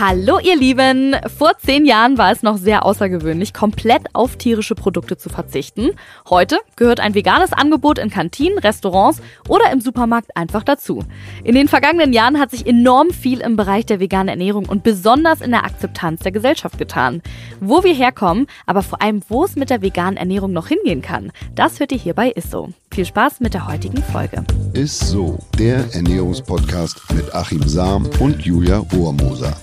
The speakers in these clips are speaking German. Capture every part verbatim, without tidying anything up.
Hallo ihr Lieben! Vor zehn Jahren war es noch sehr außergewöhnlich, komplett auf tierische Produkte zu verzichten. Heute gehört ein veganes Angebot in Kantinen, Restaurants oder im Supermarkt einfach dazu. In den vergangenen Jahren hat sich enorm viel im Bereich der veganen Ernährung und besonders in der Akzeptanz der Gesellschaft getan. Wo wir herkommen, aber vor allem wo es mit der veganen Ernährung noch hingehen kann, das hört ihr hier bei Isso. Viel Spaß mit der heutigen Folge. Ist so, der Ernährungspodcast mit Achim Sam und Julia Rohrmoser.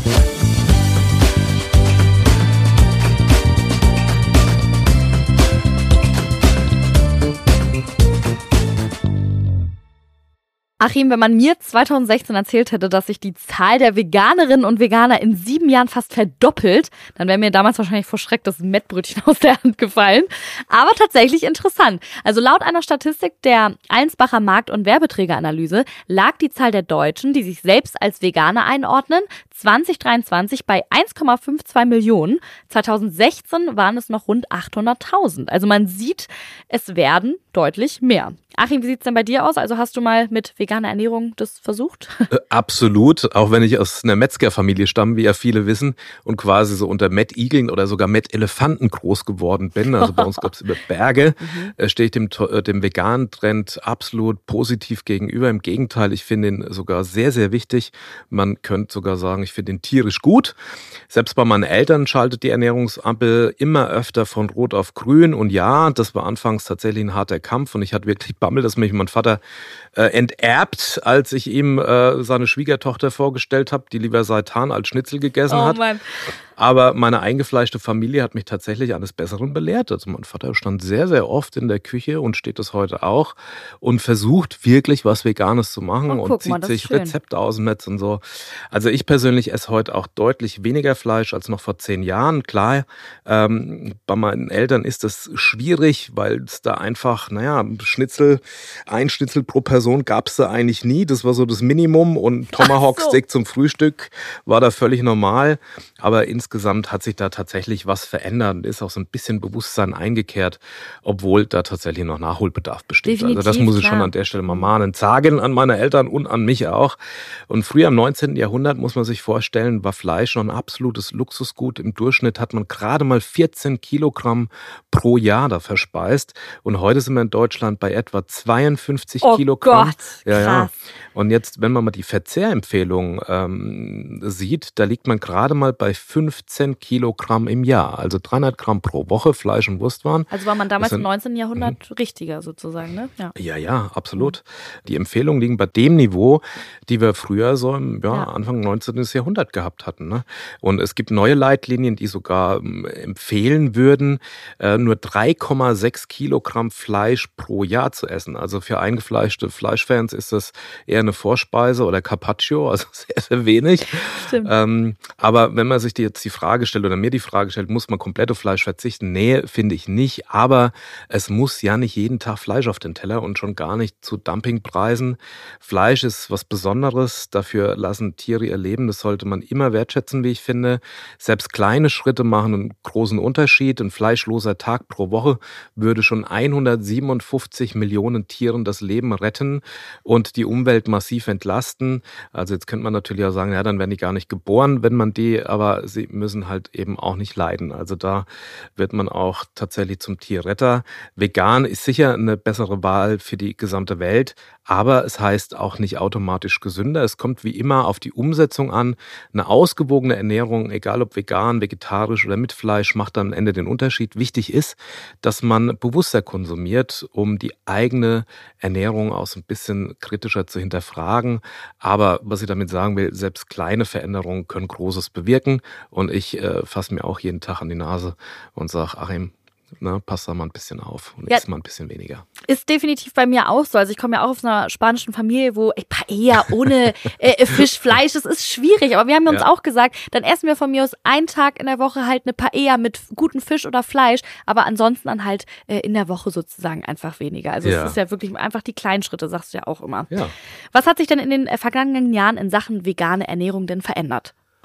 Achim, wenn man mir zweitausendsechzehn erzählt hätte, dass sich die Zahl der Veganerinnen und Veganer in sieben Jahren fast verdoppelt, dann wäre mir damals wahrscheinlich vor Schreck das Mettbrötchen aus der Hand gefallen. Aber tatsächlich interessant. Also laut einer Statistik der Allensbacher Markt- und Werbeträgeranalyse lag die Zahl der Deutschen, die sich selbst als Veganer einordnen, zwanzig dreiundzwanzig bei eins Komma zweiundfünfzig Millionen. zweitausendsechzehn waren es noch rund achthunderttausend. Also man sieht, es werden deutlich mehr. Achim, wie sieht's denn bei dir aus? Also hast du mal mit veganer Ernährung das versucht? Äh, absolut, auch wenn ich aus einer Metzgerfamilie stamme, wie ja viele wissen, und quasi so unter Mettigeln oder sogar Mettelefanten groß geworden bin. Also bei uns gab es über Berge. Mhm. äh, stehe ich dem, dem veganen Trend absolut positiv gegenüber. Im Gegenteil, ich finde ihn sogar sehr, sehr wichtig. Man könnte sogar sagen, ich finde ihn tierisch gut. Selbst bei meinen Eltern schaltet die Ernährungsampel immer öfter von Rot auf Grün. Und ja, das war anfangs tatsächlich ein harter Kampf und ich hatte wirklich Bammel, dass mich mein Vater äh, enterbt, als ich ihm äh, seine Schwiegertochter vorgestellt habe, die lieber Seitan als Schnitzel gegessen oh, hat. Mann. Aber meine eingefleischte Familie hat mich tatsächlich eines Besseren belehrt. Also mein Vater stand sehr, sehr oft in der Küche und steht das heute auch und versucht wirklich was Veganes zu machen oh, und zieht mal, sich schön. Rezepte aus dem Netz und so. Also ich persönlich esse heute auch deutlich weniger Fleisch als noch vor zehn Jahren. Klar, ähm, bei meinen Eltern ist das schwierig, weil es da einfach, naja, Schnitzel, ein Schnitzel pro Person gab es da eigentlich nie. Das war so das Minimum und Tomahawk-Steak so. Zum Frühstück war da völlig normal. Aber insgesamt Insgesamt hat sich da tatsächlich was verändert und ist auch so ein bisschen Bewusstsein eingekehrt, obwohl da tatsächlich noch Nachholbedarf besteht. Definitiv, also das muss ich klar. schon an der Stelle mal mahnen, sagen an meine Eltern und an mich auch. Und früher im neunzehnten Jahrhundert, muss man sich vorstellen, war Fleisch noch ein absolutes Luxusgut. Im Durchschnitt hat man gerade mal vierzehn Kilogramm pro Jahr da verspeist. Und heute sind wir in Deutschland bei etwa zweiundfünfzig oh Kilogramm. Gott, ja, ja. krass. Und jetzt, wenn man mal die Verzehrempfehlung ähm, sieht, da liegt man gerade mal bei fünfzehn Kilogramm im Jahr, also dreihundert Gramm pro Woche Fleisch- und Wurstwaren. Also war man damals sind, im neunzehnten Jahrhundert mh. richtiger sozusagen, ne? Ja, ja, ja, absolut. Die Empfehlungen liegen bei dem Niveau, die wir früher so im ja, ja. Anfang neunzehnten Jahrhundert gehabt hatten. Ne? Und es gibt neue Leitlinien, die sogar ähm, empfehlen würden, äh, nur drei Komma sechs Kilogramm Fleisch pro Jahr zu essen. Also für eingefleischte Fleischfans ist das eher eine Vorspeise oder Carpaccio, also sehr, sehr wenig. Stimmt. Ähm, aber wenn man sich die, jetzt die Frage stellt oder mir die Frage stellt, muss man komplett auf Fleisch verzichten? Nee, finde ich nicht. Aber es muss ja nicht jeden Tag Fleisch auf den Teller und schon gar nicht zu Dumpingpreisen. Fleisch ist was Besonderes. Dafür lassen Tiere ihr Leben. Das sollte man immer wertschätzen, wie ich finde. Selbst kleine Schritte machen einen großen Unterschied. Ein fleischloser Tag pro Woche würde schon hundertsiebenundfünfzig Millionen Tieren das Leben retten und die Umwelt massiv entlasten. Also jetzt könnte man natürlich auch sagen, ja, dann werden die gar nicht geboren, wenn man die, aber sie müssen halt eben auch nicht leiden. Also da wird man auch tatsächlich zum Tierretter. Vegan ist sicher eine bessere Wahl für die gesamte Welt, aber es heißt auch nicht automatisch gesünder. Es kommt wie immer auf die Umsetzung an. Eine ausgewogene Ernährung, egal ob vegan, vegetarisch oder mit Fleisch, macht dann am Ende den Unterschied. Wichtig ist, dass man bewusster konsumiert, um die eigene Ernährung auch so ein bisschen kritischer zu hinterfragen. Aber was ich damit sagen will, selbst kleine Veränderungen können Großes bewirken. Und ich äh, fasse mir auch jeden Tag an die Nase und sage, Achim, ne, pass da mal ein bisschen auf und ja, isst mal ein bisschen weniger. Ist definitiv bei mir auch so. Also ich komme ja auch aus einer spanischen Familie, wo ey, Paella ohne äh, Fisch, Fleisch, das ist schwierig. Aber wir haben uns ja. auch gesagt, dann essen wir von mir aus einen Tag in der Woche halt eine Paella mit gutem Fisch oder Fleisch, aber ansonsten dann halt äh, in der Woche sozusagen einfach weniger. Also ja. es ist ja wirklich einfach die kleinen Schritte, sagst du ja auch immer. Ja. Was hat sich denn in den äh, vergangenen Jahren in Sachen vegane Ernährung denn verändert?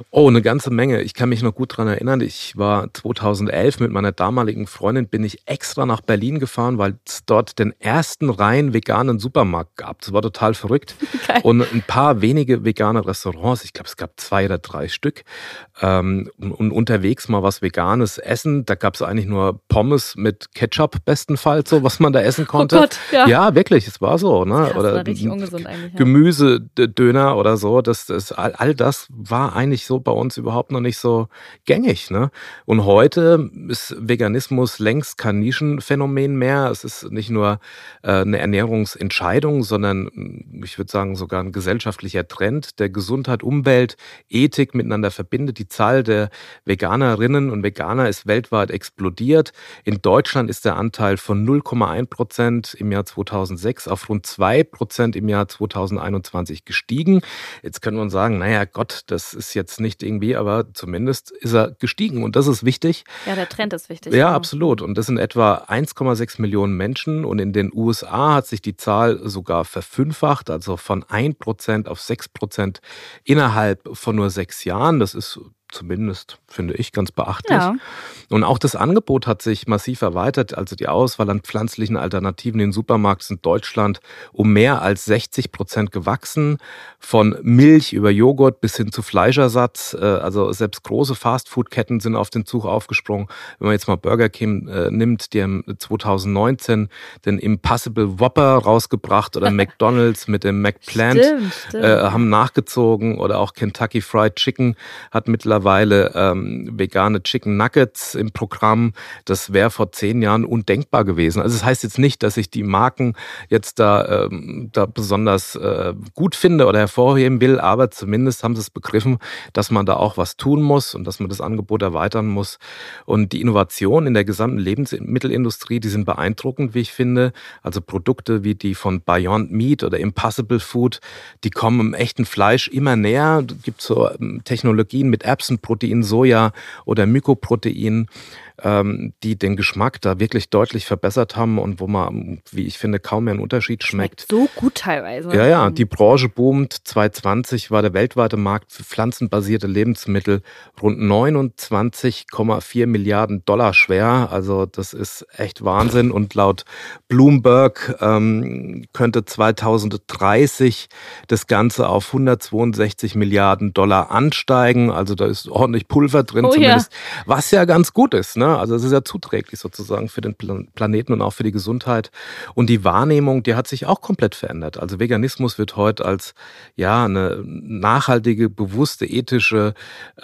Oh, eine ganze Menge. Ich kann mich noch gut dran erinnern. Ich war zweitausendelf mit meiner damaligen Freundin, bin ich extra nach Berlin gefahren, weil es dort den ersten rein veganen Supermarkt gab. Das war total verrückt. Geil. Und ein paar wenige vegane Restaurants. Ich glaube, es gab zwei oder drei Stück. Ähm, und unterwegs mal was Veganes essen. Da gab es eigentlich nur Pommes mit Ketchup bestenfalls, so was man da essen konnte. Oh Gott, ja. Ja, wirklich, es war so. Ne? Krass, oder war richtig ungesund eigentlich. Ja. Gemüsedöner oder so. Das, das, all, all das war eigentlich so bei uns überhaupt noch nicht so gängig. Ne? Und heute ist Veganismus längst kein Nischenphänomen mehr. Es ist nicht nur äh, eine Ernährungsentscheidung, sondern ich würde sagen sogar ein gesellschaftlicher Trend, der Gesundheit, Umwelt, Ethik miteinander verbindet. Die Zahl der Veganerinnen und Veganer ist weltweit explodiert. In Deutschland ist der Anteil von null Komma eins Prozent im Jahr zweitausendsechs auf rund zwei Prozent im Jahr zweitausendeinundzwanzig gestiegen. Jetzt können wir uns sagen, naja Gott, das ist jetzt nicht irgendwie, aber zumindest ist er gestiegen und das ist wichtig. Ja, der Trend ist wichtig. Ja, genau. absolut. Und das sind etwa eins Komma sechs Millionen Menschen und in den U S A hat sich die Zahl sogar verfünffacht, also von ein Prozent auf sechs Prozent innerhalb von nur sechs Jahren. Das ist zumindest, finde ich, ganz beachtlich. Ja. Und auch das Angebot hat sich massiv erweitert. Also die Auswahl an pflanzlichen Alternativen in den Supermärkten ist in Deutschland um mehr als sechzig Prozent gewachsen. Von Milch über Joghurt bis hin zu Fleischersatz. Also selbst große Fastfood-Ketten sind auf den Zug aufgesprungen. Wenn man jetzt mal Burger King äh, nimmt, die haben zweitausendneunzehn den Impossible Whopper rausgebracht oder McDonald's mit dem McPlant Stimmt, stimmt. Äh, haben nachgezogen oder auch Kentucky Fried Chicken hat mittlerweile ähm, vegane Chicken Nuggets im Programm. Das wäre vor zehn Jahren undenkbar gewesen. Also das heißt jetzt nicht, dass ich die Marken jetzt da, ähm, da besonders äh, gut finde oder hervorheben will, aber zumindest haben sie es begriffen, dass man da auch was tun muss und dass man das Angebot erweitern muss. Und die Innovationen in der gesamten Lebensmittelindustrie, die sind beeindruckend, wie ich finde. Also Produkte wie die von Beyond Meat oder Impossible Food, die kommen im echten Fleisch immer näher. Es gibt so ähm, Technologien mit Erbsen Protein, Soja oder Mykoprotein, ähm, die den Geschmack da wirklich deutlich verbessert haben und wo man, wie ich finde, kaum mehr einen Unterschied schmeckt. Schmeckt so gut teilweise. Ja, ja, die Branche boomt. zweitausendzwanzig war der weltweite Markt für pflanzenbasierte Lebensmittel rund neunundzwanzig Komma vier Milliarden Dollar schwer. Also das ist echt Wahnsinn. Und laut Bloomberg ähm, könnte zweitausenddreißig das Ganze auf hundertzweiundsechzig Milliarden Dollar ansteigen. Also da ist ordentlich Pulver drin, oh, zumindest, ja. was ja ganz gut ist. Ne? Also es ist ja zuträglich sozusagen für den Planeten und auch für die Gesundheit. Und die Wahrnehmung, die hat sich auch komplett verändert. Also Veganismus wird heute als ja eine nachhaltige, bewusste, ethische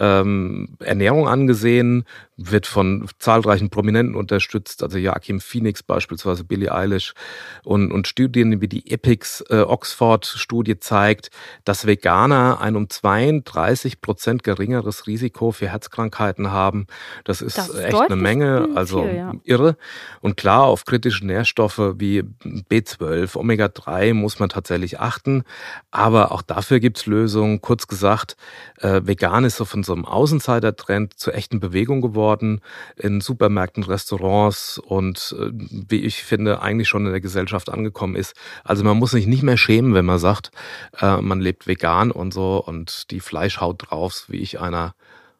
ähm, Ernährung angesehen, wird von zahlreichen Prominenten unterstützt, also Joaquin Phoenix beispielsweise, Billie Eilish und, und Studien wie die EPICS äh, Oxford-Studie zeigt, dass Veganer ein um zweiunddreißig Prozent geringeres Risiko für Herzkrankheiten haben. Das ist, das ist echt eine Menge, also viel, ja. irre. Und klar, auf kritische Nährstoffe wie B zwölf, Omega drei muss man tatsächlich achten, aber auch dafür gibt's Lösungen. Kurz gesagt, äh, vegan ist so von so einem Außenseiter-Trend zur echten Bewegung geworden, in Supermärkten, Restaurants und äh, wie ich finde, eigentlich schon in der Gesellschaft angekommen ist. Also man muss sich nicht mehr schämen, wenn man sagt, äh, man lebt vegan und so und die Fleischhaut drauf, wie ich einer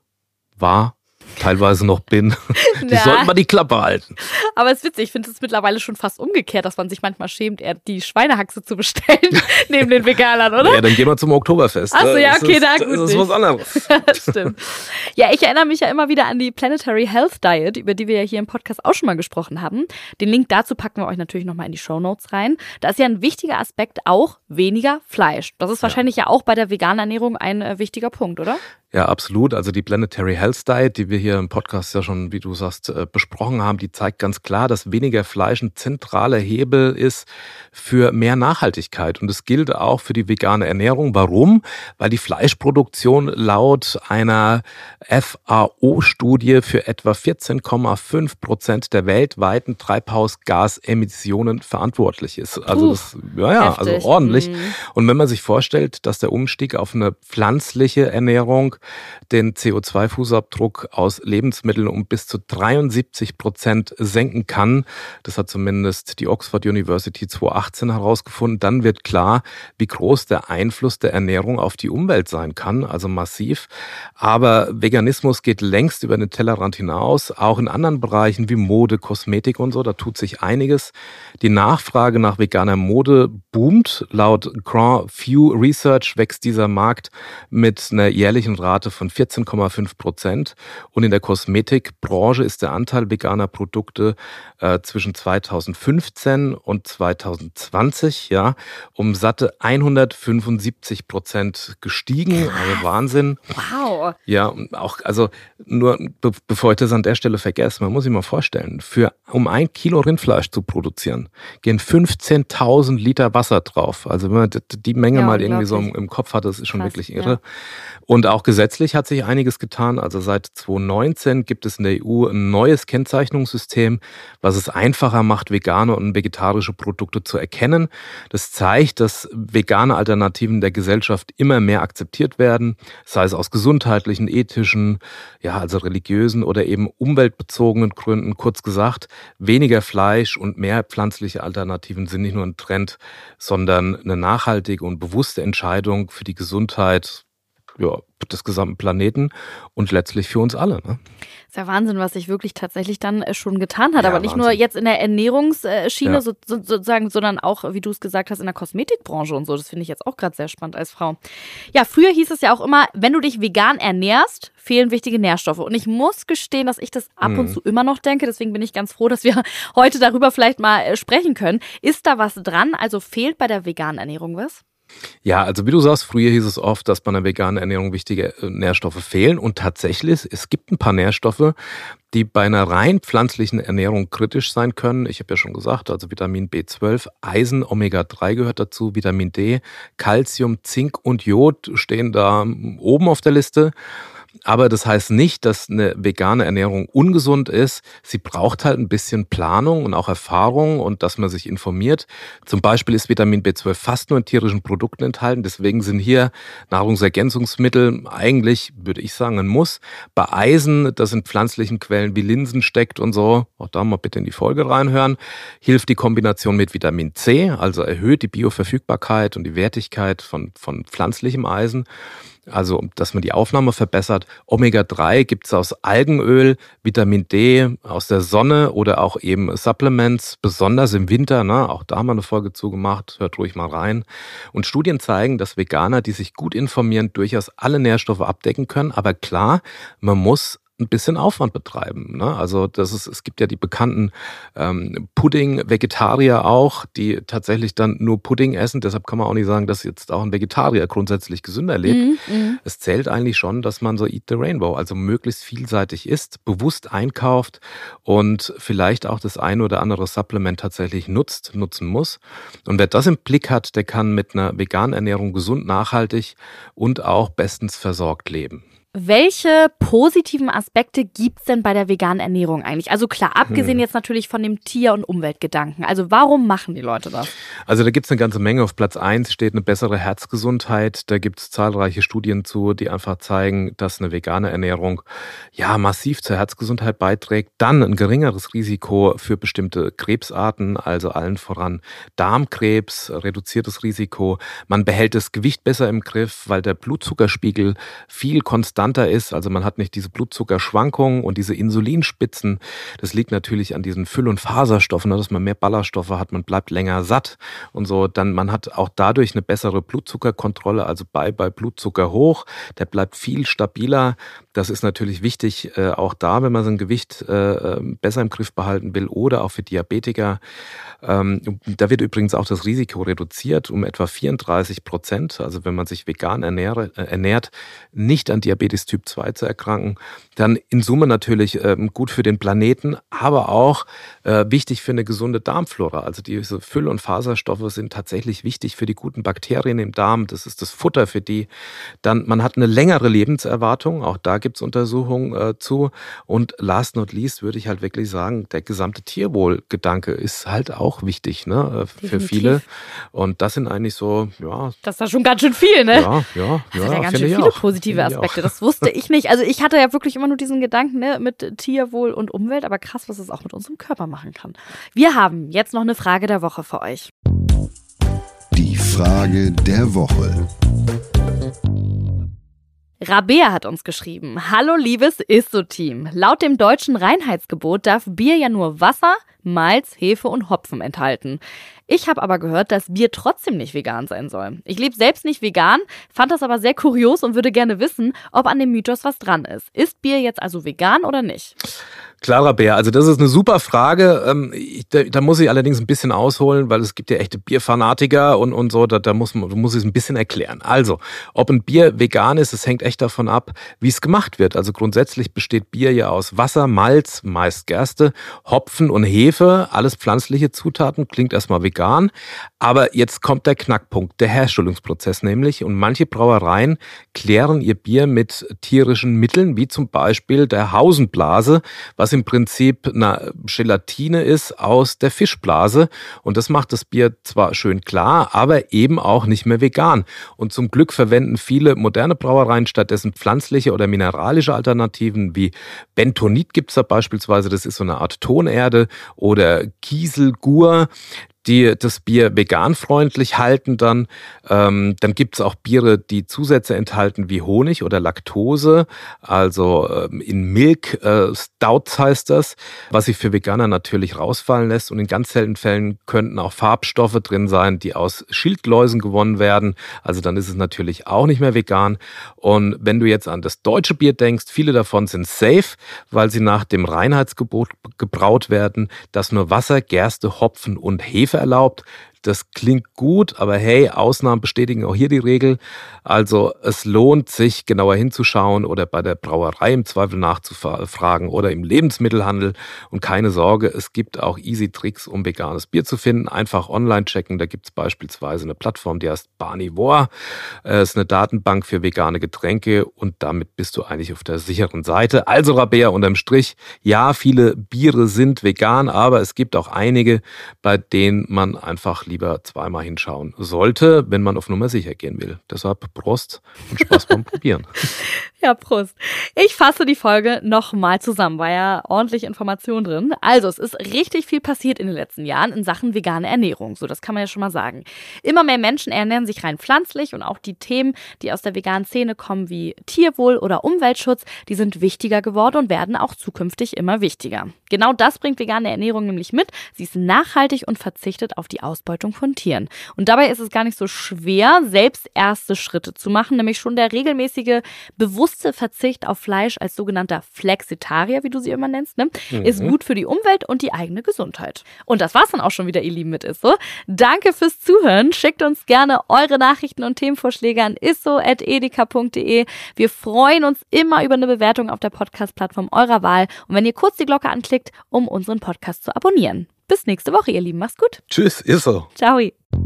war, teilweise noch bin. Die Na. sollten mal die Klappe halten. Aber es ist witzig, ich finde es mittlerweile schon fast umgekehrt, dass man sich manchmal schämt, eher die Schweinehaxe zu bestellen, neben den Veganern, oder? Ja, dann gehen wir zum Oktoberfest. Achso, ja, das okay, ist, da gut. Das ist was anderes. Stimmt. Ja, ich erinnere mich ja immer wieder an die Planetary Health Diet, über die wir ja hier im Podcast auch schon mal gesprochen haben. Den Link dazu packen wir euch natürlich nochmal in die Shownotes rein. Da ist ja ein wichtiger Aspekt auch weniger Fleisch. Das ist wahrscheinlich ja, ja auch bei der veganen Ernährung ein äh, wichtiger Punkt, oder? Ja, absolut. Also die Planetary Health Diet, die wir hier im Podcast ja schon, wie du sagst, besprochen haben, die zeigt ganz klar, dass weniger Fleisch ein zentraler Hebel ist für mehr Nachhaltigkeit. Und das gilt auch für die vegane Ernährung. Warum? Weil die Fleischproduktion laut einer F A O-Studie für etwa vierzehn Komma fünf Prozent der weltweiten Treibhausgasemissionen verantwortlich ist. Also Puh, das, ja, ja, also ordentlich. Mhm. Und wenn man sich vorstellt, dass der Umstieg auf eine pflanzliche Ernährung den C O zwei Fußabdruck aus aus Lebensmitteln um bis zu dreiundsiebzig Prozent senken kann. Das hat zumindest die Oxford University zweitausendachtzehn herausgefunden. Dann wird klar, wie groß der Einfluss der Ernährung auf die Umwelt sein kann, also massiv. Aber Veganismus geht längst über den Tellerrand hinaus, auch in anderen Bereichen wie Mode, Kosmetik und so, da tut sich einiges. Die Nachfrage nach veganer Mode boomt. Laut Grand View Research wächst dieser Markt mit einer jährlichen Rate von vierzehn Komma fünf Prozent. Und in der Kosmetikbranche ist der Anteil veganer Produkte äh, zwischen zweitausendfünfzehn und zweitausendzwanzig ja, um satte hundertfünfundsiebzig Prozent gestiegen. Also Wahnsinn. Wow. Ja, und auch, also nur be bevor ich das an der Stelle vergesse, man muss sich mal vorstellen, für um ein Kilo Rindfleisch zu produzieren, gehen fünfzehntausend Liter Wasser drauf. Also wenn man die Menge ja, mal irgendwie so im, im Kopf hat, das ist schon Krass, wirklich irre. Ja. Und auch gesetzlich hat sich einiges getan. Also seit zweitausendneunzehn gibt es in der E U ein neues Kennzeichnungssystem, was es einfacher macht, vegane und vegetarische Produkte zu erkennen. Das zeigt, dass vegane Alternativen der Gesellschaft immer mehr akzeptiert werden, sei es aus gesundheitlichen, ethischen, ja, also religiösen oder eben umweltbezogenen Gründen. Kurz gesagt, weniger Fleisch und mehr pflanzliche Alternativen sind nicht nur ein Trend, sondern eine nachhaltige und bewusste Entscheidung für die Gesundheit, ja, des gesamten Planeten und letztlich für uns alle. Ne? Das ist ja Wahnsinn, was sich wirklich tatsächlich dann schon getan hat. Ja, aber nicht Wahnsinn. nur jetzt in der Ernährungsschiene ja. so, so, sozusagen, sondern auch, wie du es gesagt hast, in der Kosmetikbranche und so. Das finde ich jetzt auch gerade sehr spannend als Frau. Ja, früher hieß es ja auch immer, wenn du dich vegan ernährst, fehlen wichtige Nährstoffe. Und ich muss gestehen, dass ich das ab mhm. und zu immer noch denke. Deswegen bin ich ganz froh, dass wir heute darüber vielleicht mal sprechen können. Ist da was dran? Also fehlt bei der veganen Ernährung was? Ja, also wie du sagst, früher hieß es oft, dass bei einer veganen Ernährung wichtige Nährstoffe fehlen. Und tatsächlich, es gibt ein paar Nährstoffe, die bei einer rein pflanzlichen Ernährung kritisch sein können. Ich habe ja schon gesagt, also Vitamin B zwölf, Eisen, Omega drei gehört dazu, Vitamin D, Calcium, Zink und Jod stehen da oben auf der Liste. Aber das heißt nicht, dass eine vegane Ernährung ungesund ist. Sie braucht halt ein bisschen Planung und auch Erfahrung und dass man sich informiert. Zum Beispiel ist Vitamin B zwölf fast nur in tierischen Produkten enthalten. Deswegen sind hier Nahrungsergänzungsmittel eigentlich, würde ich sagen, ein Muss. Bei Eisen, das in pflanzlichen Quellen wie Linsen steckt und so, auch da mal bitte in die Folge reinhören, hilft die Kombination mit Vitamin C, also erhöht die Bioverfügbarkeit und die Wertigkeit von, von pflanzlichem Eisen. Also, dass man die Aufnahme verbessert. Omega drei gibt es aus Algenöl, Vitamin D aus der Sonne oder auch eben Supplements, besonders im Winter. Ne? Auch da haben wir eine Folge zugemacht, hört ruhig mal rein. Und Studien zeigen, dass Veganer, die sich gut informieren, durchaus alle Nährstoffe abdecken können. Aber klar, man muss ein bisschen Aufwand betreiben. Ne? Also das ist, es gibt ja die bekannten ähm, Pudding-Vegetarier auch, die tatsächlich dann nur Pudding essen. Deshalb kann man auch nicht sagen, dass jetzt auch ein Vegetarier grundsätzlich gesünder lebt. Mm, mm. Es zählt eigentlich schon, dass man so Eat the Rainbow, also möglichst vielseitig isst, bewusst einkauft und vielleicht auch das ein oder andere Supplement tatsächlich nutzt, nutzen muss. Und wer das im Blick hat, der kann mit einer veganen Ernährung gesund, nachhaltig und auch bestens versorgt leben. Welche positiven Aspekte gibt's denn bei der veganen Ernährung eigentlich? Also klar, abgesehen hm. jetzt natürlich von dem Tier- und Umweltgedanken. Also warum machen die Leute das? Also da gibt's eine ganze Menge. Auf Platz eins steht eine bessere Herzgesundheit. Da gibt's zahlreiche Studien zu, die einfach zeigen, dass eine vegane Ernährung ja massiv zur Herzgesundheit beiträgt. Dann ein geringeres Risiko für bestimmte Krebsarten, also allen voran Darmkrebs, reduziertes Risiko. Man behält das Gewicht besser im Griff, weil der Blutzuckerspiegel viel konstanter ist, also man hat nicht diese Blutzuckerschwankungen und diese Insulinspitzen. Das liegt natürlich an diesen Füll- und Faserstoffen, dass man mehr Ballaststoffe hat, man bleibt länger satt und so. Dann man hat auch dadurch eine bessere Blutzuckerkontrolle, also bei bei Blutzucker hoch, der bleibt viel stabiler. Das ist natürlich wichtig, äh, auch da, wenn man sein Gewicht äh, besser im Griff behalten will oder auch für Diabetiker. Ähm, da wird übrigens auch das Risiko reduziert um etwa vierunddreißig Prozent. Also wenn man sich vegan ernähre, äh, ernährt, nicht an Diabetes Typ zwei zu erkranken. Dann in Summe natürlich ähm, gut für den Planeten, aber auch äh, wichtig für eine gesunde Darmflora. Also diese Füll- und Faserstoffe sind tatsächlich wichtig für die guten Bakterien im Darm. Das ist das Futter für die. Dann, man hat eine längere Lebenserwartung. Auch da gibt es Untersuchungen äh, zu. Und last not least würde ich halt wirklich sagen, der gesamte Tierwohlgedanke ist halt auch wichtig, ne, für Definitiv. Viele. Und das sind eigentlich so, ja. Das ist da schon ganz schön viel, ne? Ja, ja, das ja. hat ja ganz schön viele auch. positive Aspekte. Das Das wusste ich nicht. Also ich hatte ja wirklich immer nur diesen Gedanken, ne, mit Tierwohl und Umwelt, aber krass, was es auch mit unserem Körper machen kann. Wir haben jetzt noch eine Frage der Woche für euch. Die Frage der Woche. Rabea hat uns geschrieben: Hallo liebes Isso-Team. Laut dem deutschen Reinheitsgebot darf Bier ja nur Wasser, Malz, Hefe und Hopfen enthalten. Ich habe aber gehört, dass Bier trotzdem nicht vegan sein soll. Ich lebe selbst nicht vegan, fand das aber sehr kurios und würde gerne wissen, ob an dem Mythos was dran ist. Ist Bier jetzt also vegan oder nicht? Klarer Bär, also das ist eine super Frage. Ähm, ich, da, da muss ich allerdings ein bisschen ausholen, weil es gibt ja echte Bierfanatiker und, und so, da, da muss, muss ich es ein bisschen erklären. Also, ob ein Bier vegan ist, das hängt echt davon ab, wie es gemacht wird. Also grundsätzlich besteht Bier ja aus Wasser, Malz, meist Gerste, Hopfen und Hefe, alles pflanzliche Zutaten, klingt erstmal vegan. Aber jetzt kommt der Knackpunkt, der Herstellungsprozess nämlich. Und manche Brauereien klären ihr Bier mit tierischen Mitteln, wie zum Beispiel der Hausenblase, was im Prinzip eine Gelatine ist aus der Fischblase. Und das macht das Bier zwar schön klar, aber eben auch nicht mehr vegan. Und zum Glück verwenden viele moderne Brauereien stattdessen pflanzliche oder mineralische Alternativen, wie Bentonit gibt es da beispielsweise, das ist so eine Art Tonerde, oder Kieselgur, die das Bier veganfreundlich halten dann. Ähm, dann gibt es auch Biere, die Zusätze enthalten wie Honig oder Laktose, also ähm, in Milk äh, Stouts heißt das, was sich für Veganer natürlich rausfallen lässt. Und in ganz seltenen Fällen könnten auch Farbstoffe drin sein, die aus Schildläusen gewonnen werden. Also dann ist es natürlich auch nicht mehr vegan. Und wenn du jetzt an das deutsche Bier denkst, viele davon sind safe, weil sie nach dem Reinheitsgebot gebraut werden, dass nur Wasser, Gerste, Hopfen und Hefe erlaubt. Das klingt gut, aber hey, Ausnahmen bestätigen auch hier die Regel. Also es lohnt sich, genauer hinzuschauen oder bei der Brauerei im Zweifel nachzufragen oder im Lebensmittelhandel. Und keine Sorge, es gibt auch easy Tricks, um veganes Bier zu finden. Einfach online checken. Da gibt es beispielsweise eine Plattform, die heißt Barnivore. Es ist eine Datenbank für vegane Getränke und damit bist du eigentlich auf der sicheren Seite. Also Rabea unterm Strich, ja, viele Biere sind vegan, aber es gibt auch einige, bei denen man einfach lieber zweimal hinschauen sollte, wenn man auf Nummer sicher gehen will. Deshalb Prost und Spaß beim Probieren. Ja, Prost. Ich fasse die Folge nochmal zusammen, war ja ordentlich Information drin. Also, es ist richtig viel passiert in den letzten Jahren in Sachen vegane Ernährung. So, das kann man ja schon mal sagen. Immer mehr Menschen ernähren sich rein pflanzlich und auch die Themen, die aus der veganen Szene kommen, wie Tierwohl oder Umweltschutz, die sind wichtiger geworden und werden auch zukünftig immer wichtiger. Genau das bringt vegane Ernährung nämlich mit. Sie ist nachhaltig und verzichtet auf die Ausbeutung von Tieren. Und dabei ist es gar nicht so schwer, selbst erste Schritte zu machen, nämlich schon der regelmäßige, bewusste Verzicht auf Fleisch als sogenannter Flexitarier, wie du sie immer nennst, ne, mhm. ist gut für die Umwelt und die eigene Gesundheit. Und das war's dann auch schon wieder, ihr Lieben, mit Isso. Danke fürs Zuhören. Schickt uns gerne eure Nachrichten und Themenvorschläge an isso at edeka punkt de. Wir freuen uns immer über eine Bewertung auf der Podcast-Plattform eurer Wahl und wenn ihr kurz die Glocke anklickt, um unseren Podcast zu abonnieren. Bis nächste Woche, ihr Lieben. Macht's gut. Tschüss, Isso. Ciao.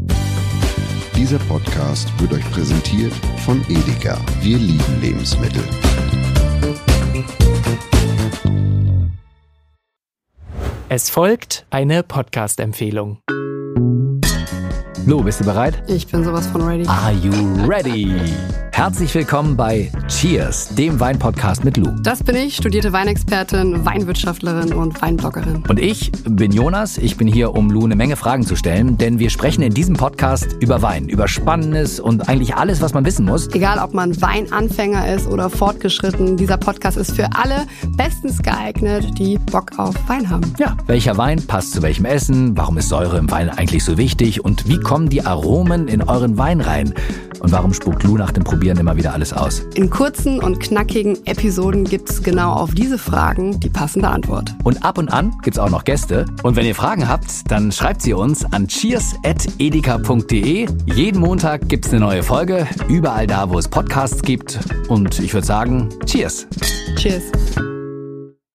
Dieser Podcast wird euch präsentiert von Edeka. Wir lieben Lebensmittel. Es folgt eine Podcast-Empfehlung. Lou, bist du bereit? Ich bin sowas von ready. Are you ready? Herzlich willkommen bei Cheers, dem Weinpodcast mit Lou. Das bin ich, studierte Weinexpertin, Weinwirtschaftlerin und Weinbloggerin. Und ich bin Jonas. Ich bin hier, um Lou eine Menge Fragen zu stellen, denn wir sprechen in diesem Podcast über Wein, über Spannendes und eigentlich alles, was man wissen muss. Egal, ob man Weinanfänger ist oder fortgeschritten, dieser Podcast ist für alle bestens geeignet, die Bock auf Wein haben. Ja, welcher Wein passt zu welchem Essen? Warum ist Säure im Wein eigentlich so wichtig? Und wie kommen die Aromen in euren Wein rein? Und warum spuckt Lou nach dem Probieren immer wieder alles aus? In kurzen und knackigen Episoden gibt es genau auf diese Fragen die passende Antwort. Und ab und an gibt es auch noch Gäste. Und wenn ihr Fragen habt, dann schreibt sie uns an cheers at edeka punkt de. Jeden Montag gibt es eine neue Folge, überall da, wo es Podcasts gibt. Und ich würde sagen, Cheers. Cheers.